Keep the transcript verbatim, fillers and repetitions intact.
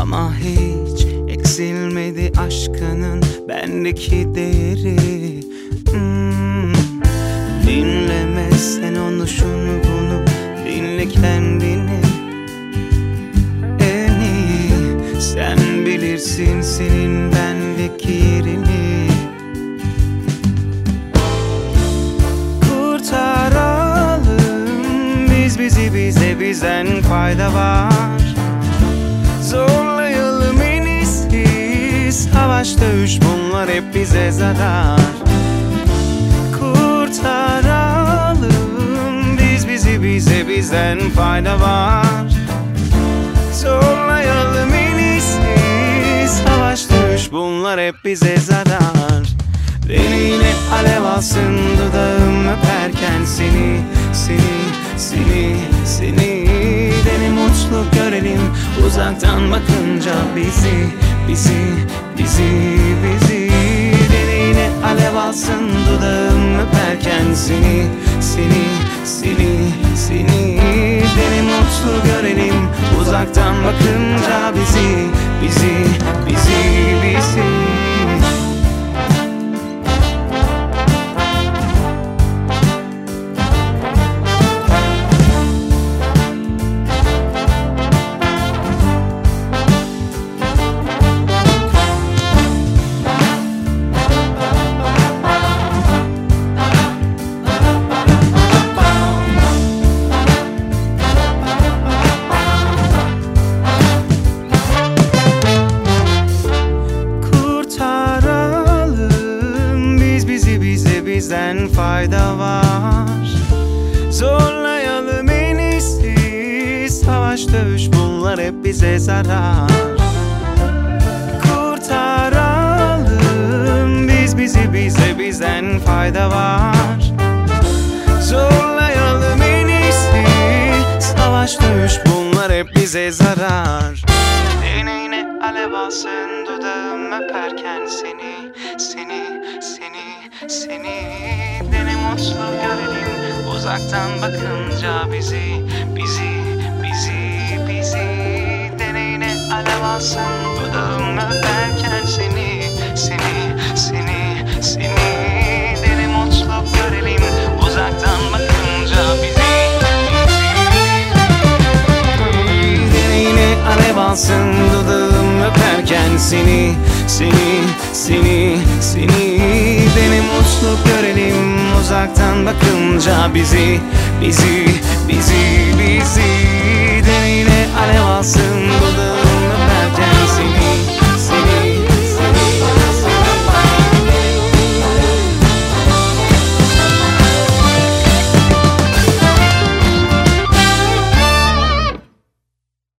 Ama hiç eksilmedi aşkının bendeki değeri. hmm. Dinleme sen onu şunu bunu, dinle kendini. En iyi sen bilirsin senin bendeki yerini. Kurtaralım biz bizi, bize bizden fayda var. Zorlayalım en iyisi, savaş dövüş bunlar hep bize zarar. Kurtaralım biz bizi, bize bizden fayda var. Zorlayalım en iyisi, savaş dövüş bunlar hep bize zarar. Deneyine alev alsın dudağım öperken seni, seni, seni, seni. Deni mutlu görelim uzaktan bakınca bizi, bizi, bizi, bizi. Deneyine alev alsın dudağım öperken seni, seni, seni, seni. Deni mutlu görelim uzaktan bakınca bizi, bizi, bizi, bizi. Bizden fayda var. Zorlayalım en iyisi, savaş dövüş bunlar hep bize zarar. Kurtaralım biz bizi, bize bizden fayda var. Zorlayalım en iyisi, savaş dövüş bunlar hep bize zarar. Deneyine alev alsın dudağım öperken seni, seni, seni, seni. Dene mutlu görelim uzaktan bakınca bizi, bizi, bizi, bizi. Deneyine alev alsın dudağım öperken seni, seni, seni, seni. Dene mutlu görelim uzaktan bakınca bizi, bizi. Deneyine alev alsın dudağım öperken seni, seni, seni, seni. Dene mutlu görelim uzaktan bakınca bizi, bizi, bizi, bizi. Deneyine alev alsın dudağım